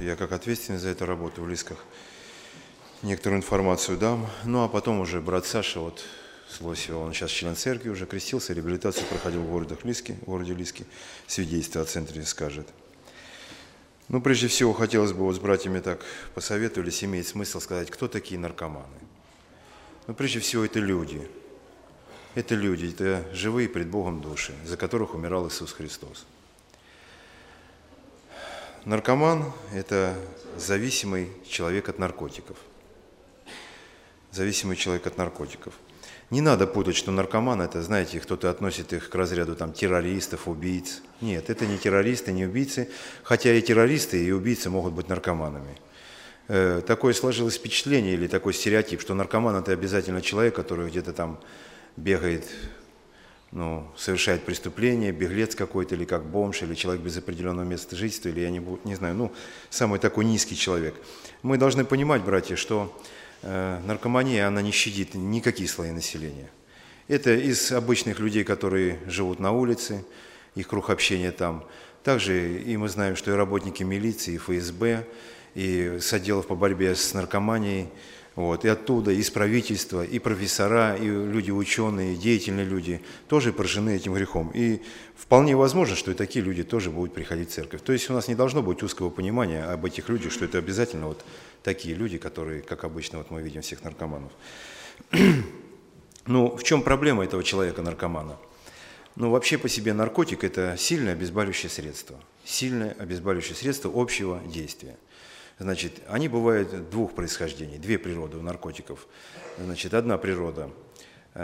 я как ответственный за эту работу в Лисках некоторую информацию дам. Ну а потом уже брат Саша, вот с Лосева, он сейчас член церкви, уже крестился, реабилитацию проходил в городе Лиски, свидетельство о центре скажет. Ну, прежде всего, хотелось бы вот с братьями так посоветовались, имеет смысл сказать, кто такие наркоманы. Ну, прежде всего, это люди. Это люди, это живые пред Богом души, за которых умирал Иисус Христос. Наркоман – это зависимый человек от наркотиков. Зависимый человек от наркотиков. Не надо путать, что наркоман – это, знаете, кто-то относит их к разряду там, террористов, убийц. Нет, это не террористы, не убийцы, хотя и террористы, и убийцы могут быть наркоманами. Такое сложилось впечатление или такой стереотип, что наркоман – это обязательно человек, который где-то там бегает, совершает преступление, беглец какой-то, или как бомж, или человек без определенного места жительства, или я не знаю, самый такой низкий человек. Мы должны понимать, братья, что наркомания, она не щадит никакие слои населения. Это из обычных людей, которые живут на улице, их круг общения там. Также и мы знаем, что и работники милиции, и ФСБ, и с отделов по борьбе с наркоманией, и оттуда, из правительства, и профессора, и люди ученые, и деятельные люди тоже поражены этим грехом. И вполне возможно, что и такие люди тоже будут приходить в церковь. То есть у нас не должно быть узкого понимания об этих людях, что это обязательно такие люди, которые, как обычно, мы видим всех наркоманов. В чем проблема этого человека-наркомана? Вообще по себе наркотик – это сильное обезболивающее средство. Сильное обезболивающее средство общего действия. Значит, они бывают двух происхождений, две природы у наркотиков. Значит, одна природа –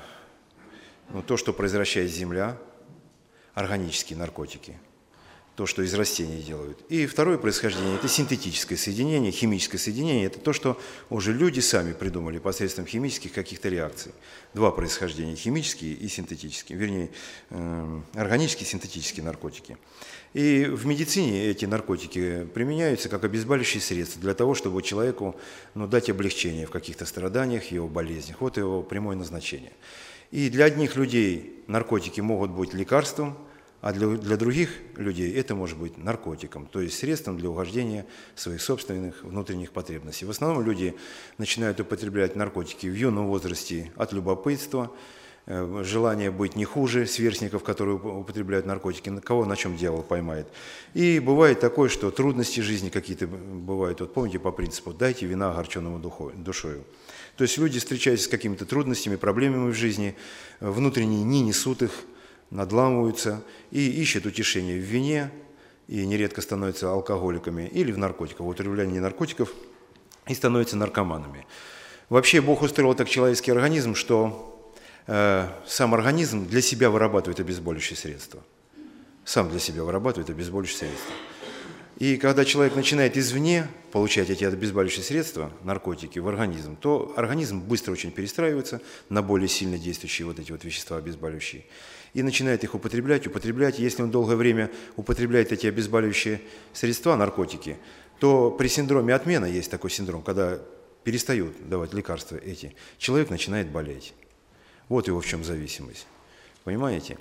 то, что произвращает земля, органические наркотики, то, что из растений делают. И второе происхождение – это синтетическое соединение, химическое соединение. Это то, что уже люди сами придумали посредством химических каких-то реакций. Два происхождения – химические и синтетические, вернее, органические и синтетические наркотики. И в медицине эти наркотики применяются как обезболивающие средства для того, чтобы человеку дать облегчение в каких-то страданиях, его болезнях. Вот его прямое назначение. И для одних людей наркотики могут быть лекарством, а для других людей это может быть наркотиком, то есть средством для угождения своих собственных внутренних потребностей. В основном люди начинают употреблять наркотики в юном возрасте от любопытства, желание быть не хуже сверстников, которые употребляют наркотики, кого на чем дьявол поймает. И бывает такое, что трудности жизни какие-то бывают. Помните по принципу «дайте вина огорченному душою». То есть люди встречаются с какими-то трудностями, проблемами в жизни, внутренне не несут их, надламываются и ищут утешение в вине, и нередко становятся алкоголиками или в наркотиках, в употреблении наркотиков, и становятся наркоманами. Вообще Бог устроил так человеческий организм, что сам организм для себя вырабатывает обезболивающие средства. Сам для себя вырабатывает обезболивающие средства. И когда человек начинает извне получать эти обезболивающие средства, наркотики, в организм, то организм быстро очень перестраивается на более сильно действующие эти вещества обезболивающие. И начинает их употреблять. Если он долгое время употребляет эти обезболивающие средства, наркотики, то при синдроме отмены, есть такой синдром, когда перестают давать лекарства эти, человек начинает болеть. Вот его в чем зависимость. Понимаете?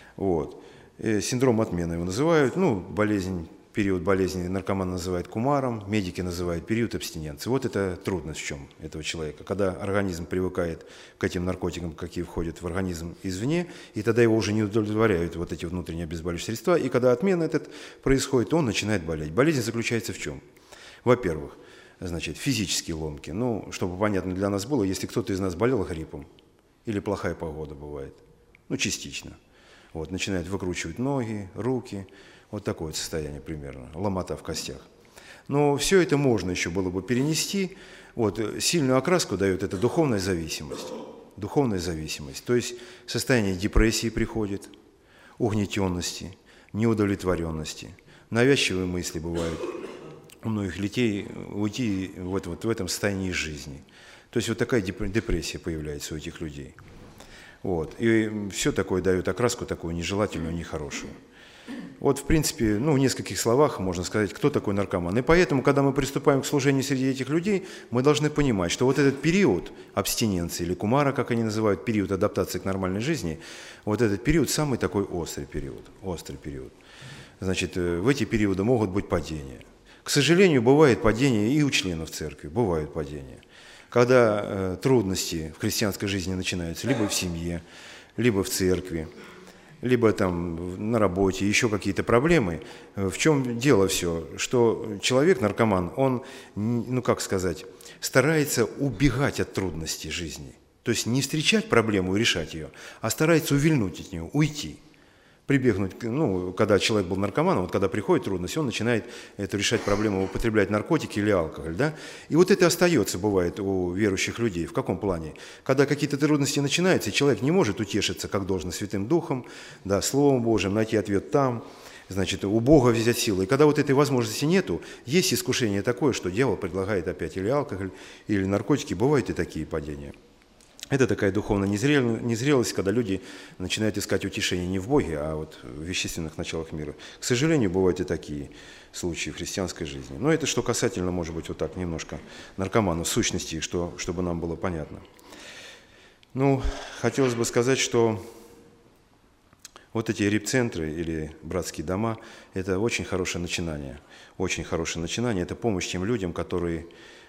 Синдром отмены его называют, период болезни наркоман называют кумаром, медики называют период абстиненции. Вот это трудность в чем этого человека. Когда организм привыкает к этим наркотикам, какие входят в организм извне, и тогда его уже не удовлетворяют эти внутренние обезболивающие средства, и когда отмена этот происходит, он начинает болеть. Болезнь заключается в чем? Во-первых, физические ломки. Чтобы понятно для нас было, если кто-то из нас болел гриппом, или плохая погода бывает, частично. Начинает выкручивать ноги, руки, такое состояние примерно, ломота в костях. Но все это можно еще было бы перенести. Сильную окраску дает эта духовная зависимость. Духовная зависимость, то есть состояние депрессии приходит, угнетенности, неудовлетворенности, навязчивые мысли бывают у многих людей уйти в этом состоянии жизни. То есть такая депрессия появляется у этих людей. И все такое дает окраску такую нежелательную, нехорошую. В принципе, в нескольких словах можно сказать, кто такой наркоман. И поэтому, когда мы приступаем к служению среди этих людей, мы должны понимать, что этот период абстиненции, или кумара, как они называют, период адаптации к нормальной жизни, этот период самый такой острый период. В эти периоды могут быть падения. К сожалению, бывает падение и у членов церкви, бывают падения. Когда трудности в христианской жизни начинаются либо в семье, либо в церкви, либо там на работе, еще какие-то проблемы. В чем дело все? Что человек, наркоман, он, ну как сказать, старается убегать от трудностей жизни. То есть не встречать проблему и решать ее, а старается увильнуть от нее, уйти. Прибегнуть, ну, когда человек был наркоманом, вот когда приходит трудность, он начинает эту решать проблему, употреблять наркотики или алкоголь, да? И вот это остается, бывает, у верующих людей. В каком плане? Когда какие-то трудности начинаются, и человек не может утешиться, как должно, Святым Духом, да, Словом Божьим, найти ответ там, значит, у Бога взять силы. И когда вот этой возможности нету, есть искушение такое, что дьявол предлагает опять или алкоголь, или наркотики, бывают и такие падения. Это такая духовная незрелость, когда люди начинают искать утешение не в Боге, а вот в вещественных началах мира. К сожалению, бывают и такие случаи в христианской жизни. Но это что касательно, может быть, вот так немножко наркоманов, сущности, чтобы нам было понятно. Ну, хотелось бы сказать, что вот эти репцентры или братские дома – это очень хорошее начинание. Очень хорошее начинание. Это помощь тем людям, которые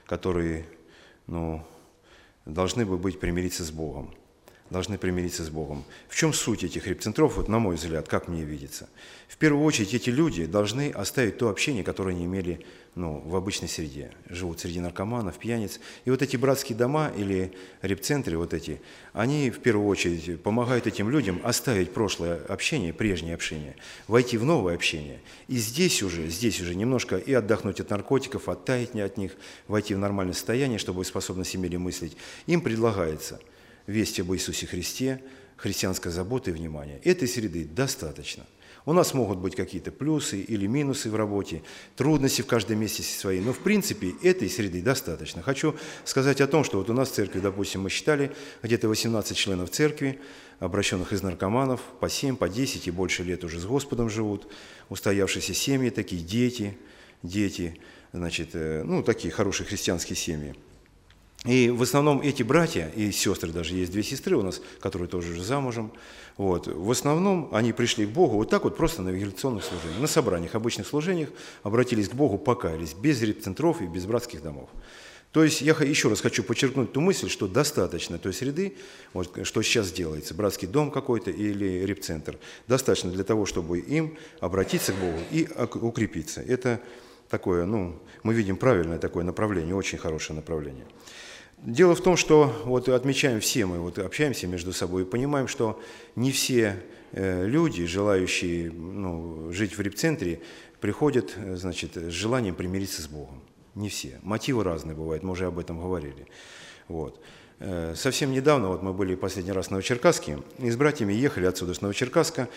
ну, должны бы примириться с Богом. Должны примириться с Богом. В чем суть этих репцентров, вот на мой взгляд, как мне видится? В первую очередь эти люди должны оставить то общение, которое они имели в обычной среде. Живут среди наркоманов, пьяниц. И вот эти братские дома или репцентры, вот эти, они в первую очередь помогают этим людям оставить прошлое общение, прежнее общение, войти в новое общение. И здесь уже немножко и отдохнуть от наркотиков, оттаять от них, войти в нормальное состояние, чтобы способность имели мыслить. Им предлагается весть об Иисусе Христе, христианской заботы и внимания. Этой среды достаточно. У нас могут быть какие-то плюсы или минусы в работе, трудности в каждом месте свои, но в принципе этой среды достаточно. Хочу сказать о том, что вот у нас в церкви, допустим, мы считали где-то 18 членов церкви, обращенных из наркоманов, по 7, по 10 и больше лет уже с Господом живут, устоявшиеся семьи, такие дети, значит, такие хорошие христианские семьи. И в основном эти братья и сестры, даже есть 2 сестры у нас, которые тоже уже замужем, вот, в основном они пришли к Богу вот так вот просто на евангелизационных служениях, на собраниях, обычных служениях, обратились к Богу, покаялись, без репцентров и без братских домов. То есть я еще раз хочу подчеркнуть ту мысль, что достаточно той среды, вот, что сейчас делается, братский дом какой-то или репцентр, достаточно для того, чтобы им обратиться к Богу и укрепиться. Это такое, мы видим правильное такое направление, очень хорошее направление. Дело в том, что вот отмечаем все мы, вот общаемся между собой и понимаем, что не все люди, желающие жить в репцентре, приходят, значит, с желанием примириться с Богом. Не все. Мотивы разные бывают, мы уже об этом говорили. Вот. Совсем недавно, вот мы были последний раз в Новочеркасске, и с братьями ехали отсюда, с Новочеркасска,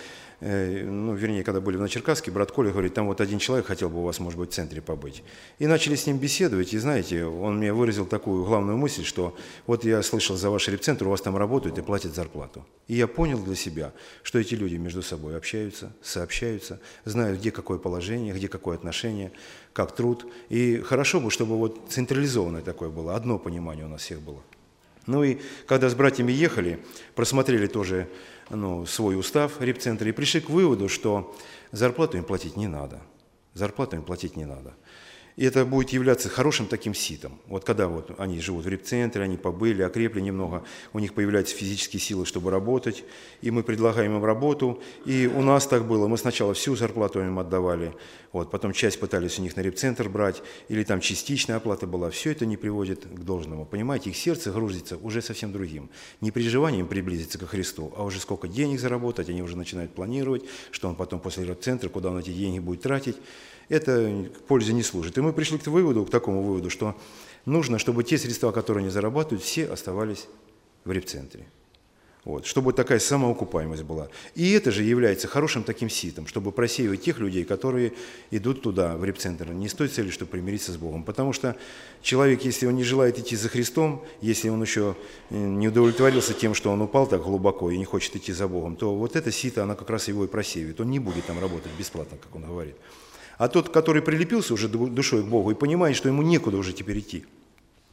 когда были в Новочеркасске, брат Коля говорит, там вот один человек хотел бы у вас, может быть, в центре побыть. И начали с ним беседовать, и знаете, он мне выразил такую главную мысль, что вот я слышал за ваш репцентр, у вас там работают и платят зарплату. И я понял для себя, что эти люди между собой общаются, сообщаются, знают, где какое положение, где какое отношение, как труд. И хорошо бы, чтобы вот централизованное такое было, одно понимание у нас всех было. Ну и когда с братьями ехали, просмотрели тоже свой устав репцентра и пришли к выводу, что зарплату им платить не надо. Зарплату им платить не надо. И это будет являться хорошим таким ситом. Вот когда вот они живут в репцентре, они побыли, окрепли немного, у них появляются физические силы, чтобы работать, и мы предлагаем им работу. И у нас так было, мы сначала всю зарплату им отдавали, вот, потом часть пытались у них на репцентр брать, или там частичная оплата была. Все это не приводит к должному. Понимаете, их сердце грузится уже совсем другим. Не при желании им приблизиться ко Христу, а уже сколько денег заработать, они уже начинают планировать, что он потом после репцентра, куда он эти деньги будет тратить. Это к пользе не служит. И мы пришли к такому выводу, что нужно, чтобы те средства, которые они зарабатывают, все оставались в репцентре. Вот, чтобы такая самоокупаемость была. И это же является хорошим таким ситом, чтобы просеивать тех людей, которые идут туда, в репцентр, не с той целью, чтобы примириться с Богом. Потому что человек, если он не желает идти за Христом, если он еще не удовлетворился тем, что он упал так глубоко и не хочет идти за Богом, то вот это сито, оно как раз его и просеивает. Он не будет там работать бесплатно, как он говорит. А тот, который прилепился уже душой к Богу и понимает, что ему некуда уже теперь идти,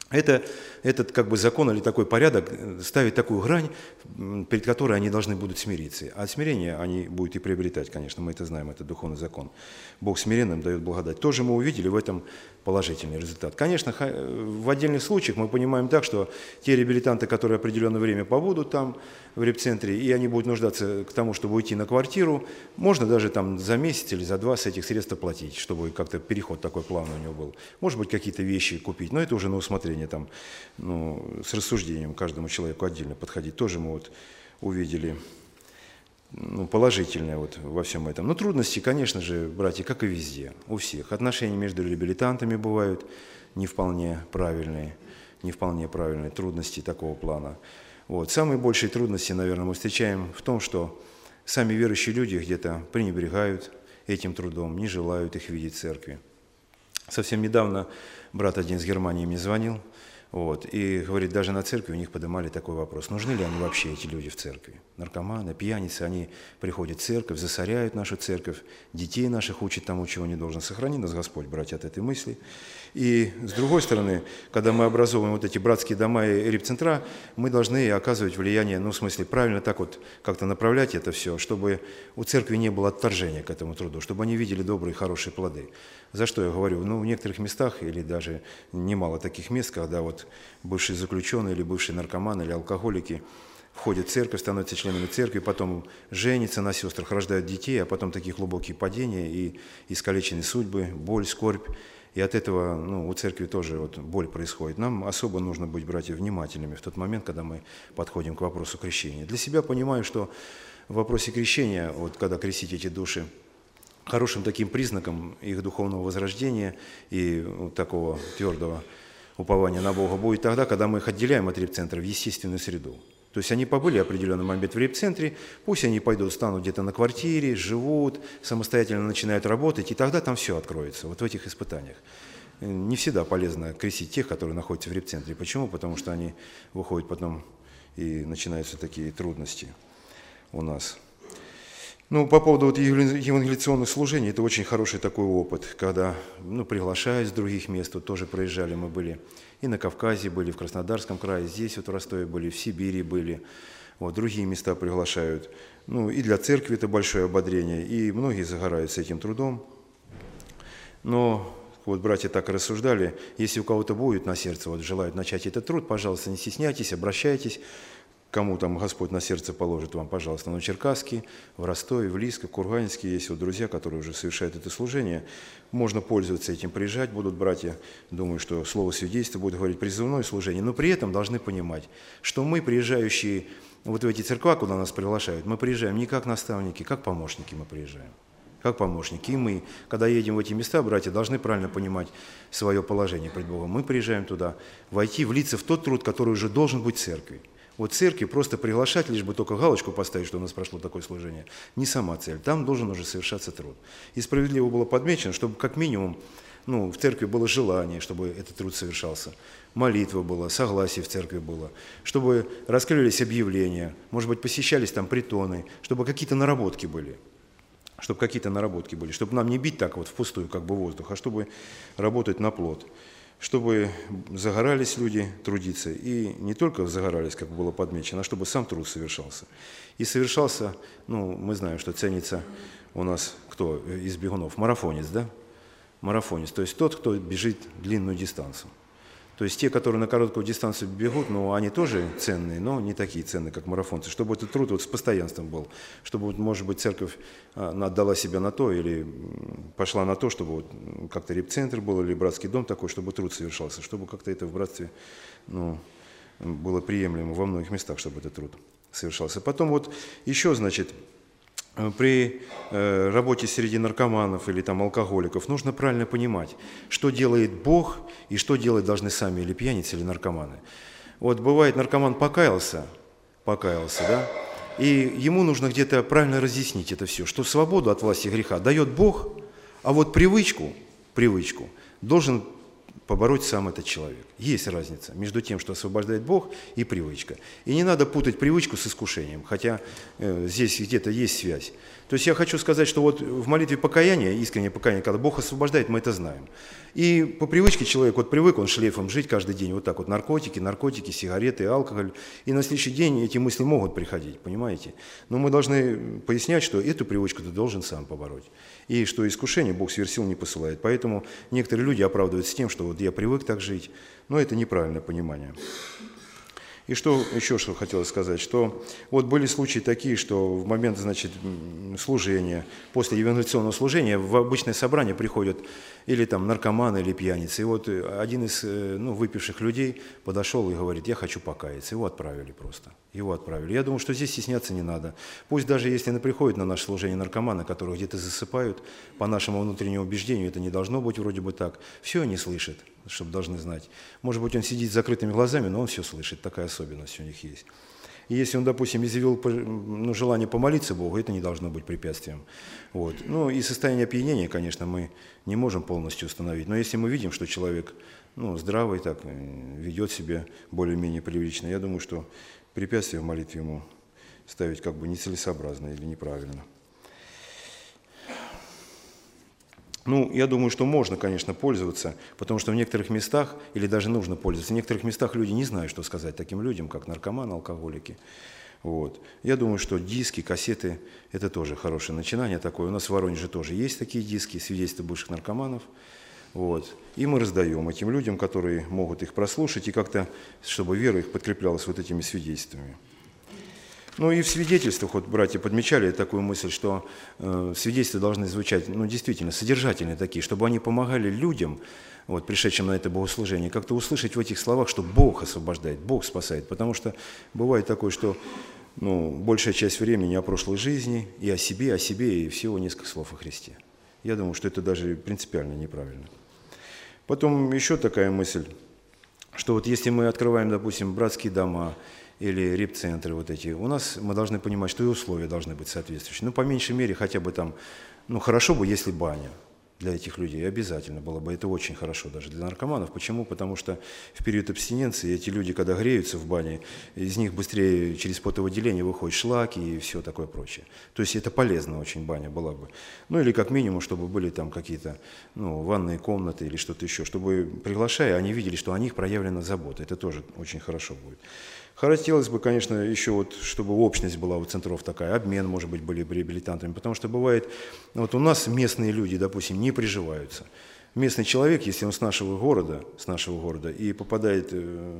Этот как бы закон или такой порядок ставит такую грань, перед которой они должны будут смириться. А смирение они будут и приобретать, конечно, мы это знаем, это духовный закон. Бог смиренным дает благодать. Тоже мы увидели в этом положительный результат. Конечно, в отдельных случаях мы понимаем так, что те реабилитанты, которые определенное время побудут там, в репцентре, и они будут нуждаться к тому, чтобы уйти на квартиру, можно даже там за месяц или за два с этих средств оплатить, чтобы как-то переход такой плавный у него был. Может быть, какие-то вещи купить, но это уже на усмотрение, там, с рассуждением каждому человеку отдельно подходить. Тоже мы вот увидели положительное вот во всем этом. Но трудности, конечно же, братья, как и везде, у всех. Отношения между реабилитантами бывают не вполне правильные, трудности такого плана. Вот. Самые большие трудности, наверное, мы встречаем в том, что сами верующие люди где-то пренебрегают этим трудом, не желают их видеть в церкви. Совсем недавно брат один из Германии мне звонил, и говорит, даже на церкви у них поднимали такой вопрос, нужны ли они вообще, эти люди, в церкви. Наркоманы, пьяницы, они приходят в церковь, засоряют нашу церковь, детей наших учат тому, чего не должен. Сохрани нас, Господь, братья, от этой мысли. И с другой стороны, когда мы образовываем вот эти братские дома и репцентра, мы должны оказывать влияние, в смысле, правильно так вот как-то направлять это все, чтобы у церкви не было отторжения к этому труду, чтобы они видели добрые, хорошие плоды. За что я говорю? В некоторых местах, или даже немало таких мест, когда вот бывшие заключенные, или бывшие наркоманы, или алкоголики входят в церковь, становятся членами церкви, потом женятся на сестрах, рождают детей, а потом такие глубокие падения и искалеченные судьбы, боль, скорбь. И от этого у церкви тоже боль происходит. Нам особо нужно быть, братья, внимательными в тот момент, когда мы подходим к вопросу крещения. Для себя понимаю, что в вопросе крещения, когда крестить эти души, хорошим таким признаком их духовного возрождения и такого твердого упования на Бога будет тогда, когда мы их отделяем от репцентра в естественную среду. То есть они побыли определенный момент в репцентре, пусть они пойдут, станут где-то на квартире, живут, самостоятельно начинают работать, и тогда там все откроется, в этих испытаниях. Не всегда полезно крестить тех, которые находятся в репцентре. Почему? Потому что они выходят потом, и начинаются такие трудности у нас. По поводу евангелиционных служений, это очень хороший такой опыт, когда приглашают с других мест, тоже проезжали, мы были и на Кавказе, были в Краснодарском крае, здесь в Ростове были, в Сибири были, другие места приглашают. И для церкви это большое ободрение, и многие загораются этим трудом. Но братья так и рассуждали, если у кого-то будет на сердце, желают начать этот труд, пожалуйста, не стесняйтесь, обращайтесь. Кому там Господь на сердце положит вам, пожалуйста, в Черкасске, в Ростове, в Лиске, в Курганинске есть друзья, которые уже совершают это служение. Можно пользоваться этим, приезжать будут братья. Думаю, что слово свидетельства будет говорить призывное служение, но при этом должны понимать, что мы, приезжающие в эти церква, куда нас приглашают, мы приезжаем не как наставники, как помощники мы приезжаем. Как помощники. И мы, когда едем в эти места, братья, должны правильно понимать свое положение пред Богом. Мы приезжаем туда, войти, влиться в тот труд, который уже должен быть в церкви. Церкви просто приглашать, лишь бы только галочку поставить, что у нас прошло такое служение, не сама цель. Там должен уже совершаться труд. И справедливо было подмечено, чтобы как минимум в церкви было желание, чтобы этот труд совершался. Молитва была, согласие в церкви было, чтобы раскрылись объявления, может быть, посещались там притоны, чтобы какие-то наработки были. Чтобы нам не бить так впустую воздух, а чтобы работать на плод. Чтобы загорались люди трудиться, и не только загорались, как было подмечено, а чтобы сам труд совершался. И совершался, мы знаем, что ценится у нас кто из бегунов? Марафонец, да? Марафонец, то есть тот, кто бежит длинную дистанцию. То есть те, которые на короткую дистанцию бегут, они тоже ценные, но не такие ценные, как марафонцы. Чтобы этот труд с постоянством был, чтобы, может быть, церковь отдала себя на то или пошла на то, чтобы как-то репцентр был или братский дом такой, чтобы труд совершался, чтобы как-то это в братстве было приемлемо во многих местах, чтобы этот труд совершался. Потом еще, при работе среди наркоманов или алкоголиков нужно правильно понимать, что делает Бог и что делать должны сами или пьяницы, или наркоманы. Бывает, наркоман покаялся, да, и ему нужно где-то правильно разъяснить это все, что свободу от власти греха дает Бог, а привычку должен побороть сам этот человек. Есть разница между тем, что освобождает Бог, и привычка. И не надо путать привычку с искушением, хотя здесь где-то есть связь. То есть я хочу сказать, что вот в молитве покаяния, искреннее покаяние, когда Бог освобождает, мы это знаем. И по привычке человек вот привык, он шлейфом жить каждый день, вот так вот наркотики, сигареты, алкоголь. И на следующий день эти мысли могут приходить, понимаете? Но мы должны пояснять, что эту привычку ты должен сам побороть. И что искушение Бог сверхсил не посылает. Поэтому некоторые люди оправдываются тем, что вот я привык так жить. Но это неправильное понимание. И что еще что хотелось сказать, что вот были случаи такие, что в момент, значит, служения, после евангелиционного служения в обычное собрание приходят или там наркоманы, или пьяницы. И вот один из выпивших людей подошел и говорит: я хочу покаяться. Его отправили просто. Его отправили. Я думаю, что здесь стесняться не надо. Пусть даже если приходят на наше служение наркоманы, которые где-то засыпают, по нашему внутреннему убеждению это не должно быть вроде бы так. Все они слышат, чтобы должны знать. Может быть, он сидит с закрытыми глазами, но он все слышит. Такая особенность у них есть. И если он, допустим, изъявил желание помолиться Богу, это не должно быть препятствием. Вот. Ну и состояние опьянения, конечно, мы не можем полностью установить. Но если мы видим, что человек здравый, так ведет себя более-менее прилично, я думаю, что препятствие в молитве ему ставить как бы нецелесообразно или неправильно. Ну, я думаю, что можно, конечно, пользоваться, потому что в некоторых местах, или даже нужно пользоваться, в некоторых местах люди не знают, что сказать таким людям, как наркоманы, алкоголики. Вот. Я думаю, что диски, кассеты – это тоже хорошее начинание такое. У нас в Воронеже тоже есть такие диски, свидетельства бывших наркоманов. Вот. И мы раздаем этим людям, которые могут их прослушать, и как-то, чтобы вера их подкреплялась вот этими свидетельствами. Ну и в свидетельствах, вот братья подмечали такую мысль, что свидетельства должны звучать, действительно, содержательные такие, чтобы они помогали людям, вот, пришедшим на это богослужение, как-то услышать в этих словах, что Бог освобождает, Бог спасает. Потому что бывает такое, что большая часть времени о прошлой жизни, и о себе, и всего несколько слов о Христе. Я думаю, что это даже принципиально неправильно. Потом еще такая мысль, что вот если мы открываем, допустим, братские дома, или репцентры вот эти, у нас мы должны понимать, что и условия должны быть соответствующие. По меньшей мере, хотя бы там, хорошо бы, если баня для этих людей, обязательно было бы, это очень хорошо даже для наркоманов. Почему? Потому что в период абстиненции эти люди, когда греются в бане, из них быстрее через потовыделение выходят шлаки и все такое прочее. То есть это полезно очень, баня была бы. Или как минимум, чтобы были там какие-то ванные комнаты или что-то еще, чтобы, приглашая, они видели, что о них проявлена забота. Это тоже очень хорошо будет. Хотелось бы, конечно, еще чтобы общность была у центров такая, обмен, может быть, были бы реабилитантами, потому что бывает, у нас местные люди, допустим, не приживаются. Местный человек, если он с нашего города и попадает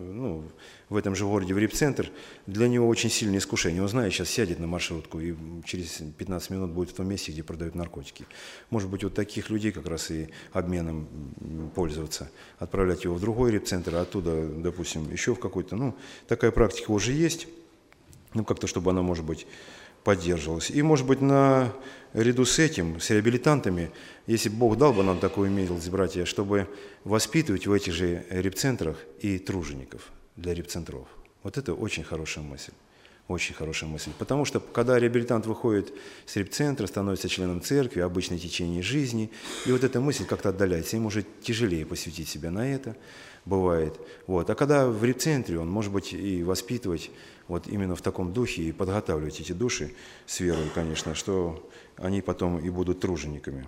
в этом же городе в репцентр, для него очень сильное искушение. Он знает, сейчас сядет на маршрутку и через 15 минут будет в том месте, где продают наркотики. Может быть, вот таких людей как раз и обменом пользоваться, отправлять его в другой репцентр, а оттуда, допустим, еще в какой-то, такая практика уже есть, как-то, чтобы она, может быть, поддерживалась. И, может быть, наряду с этим, с реабилитантами, если бы Бог дал бы нам такую милость, братья, чтобы воспитывать в этих же репцентрах и тружеников для репцентров. Вот это очень хорошая мысль. Очень хорошая мысль. Потому что, когда реабилитант выходит с репцентра, становится членом церкви, обычное течение жизни, и вот эта мысль как-то отдаляется, ему уже тяжелее посвятить себя на это, бывает. А когда в репцентре, он может быть и воспитывать именно в таком духе и подготавливать эти души с верой, конечно, что они потом и будут тружениками.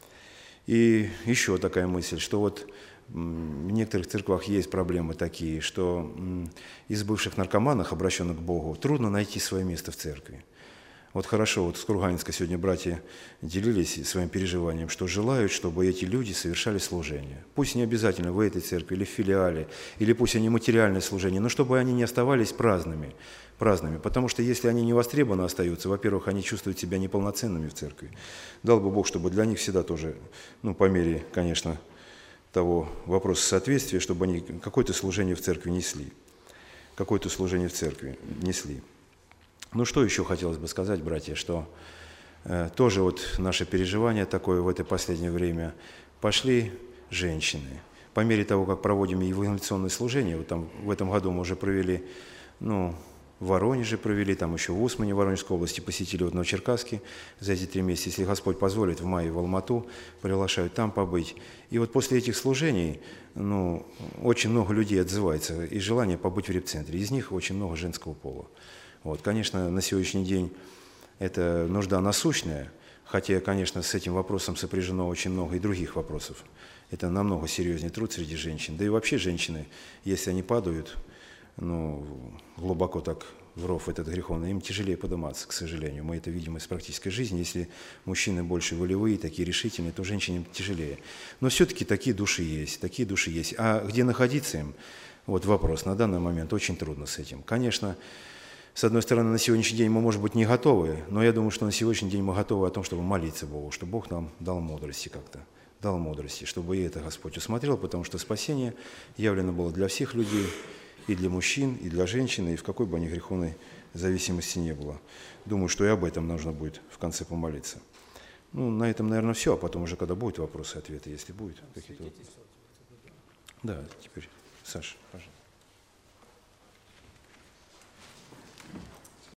И еще такая мысль, что в некоторых церквах есть проблемы такие, что из бывших наркоманов, обращенных к Богу, трудно найти свое место в церкви. Хорошо, с Курганинска сегодня братья делились своим переживанием, что желают, чтобы эти люди совершали служение. Пусть не обязательно в этой церкви или в филиале, или пусть они материальное служение, но чтобы они не оставались праздными. Потому что если они не востребованы остаются, во-первых, они чувствуют себя неполноценными в церкви. Дал бы Бог, чтобы для них всегда тоже, по мере, конечно, того вопроса соответствия, чтобы они какое-то служение в церкви несли. Что еще хотелось бы сказать, братья, что тоже наше переживание такое в это последнее время. Пошли женщины. По мере того, как проводим евангелиционное служение, в этом году мы уже провели, в Воронеже провели, там еще в Усмане, Воронежской области посетили, вот в Новочеркасске за эти 3 месяца. Если Господь позволит, в мае в Алмату приглашают там побыть. И вот после этих служений, ну, очень много людей отзывается и желание побыть в репцентре. Из них очень много женского пола. Вот, конечно, на сегодняшний день это нужда насущная, хотя, конечно, с этим вопросом сопряжено очень много и других вопросов. Это намного серьезнее труд среди женщин. Да и вообще женщины, если они падают, ну, глубоко так в ров этот греховный, им тяжелее подниматься, к сожалению. Мы это видим из практической жизни. Если мужчины больше волевые, такие решительные, то женщинам тяжелее. Но все-таки такие души есть, такие души есть. А где находиться им? Вот вопрос. На данный момент очень трудно с этим. Конечно, с одной стороны, на сегодняшний день мы, может быть, не готовы, но я думаю, что на сегодняшний день мы готовы о том, чтобы молиться Богу, чтобы Бог нам дал мудрости как-то, дал мудрости, чтобы и это Господь усмотрел, потому что спасение явлено было для всех людей, и для мужчин, и для женщин, и в какой бы они греховной зависимости не было. Думаю, что и об этом нужно будет в конце помолиться. Ну, на этом, наверное, все, а потом уже, когда будут вопросы и ответы, если будет какие-то вопросы. Да, теперь, Саша, пожалуйста.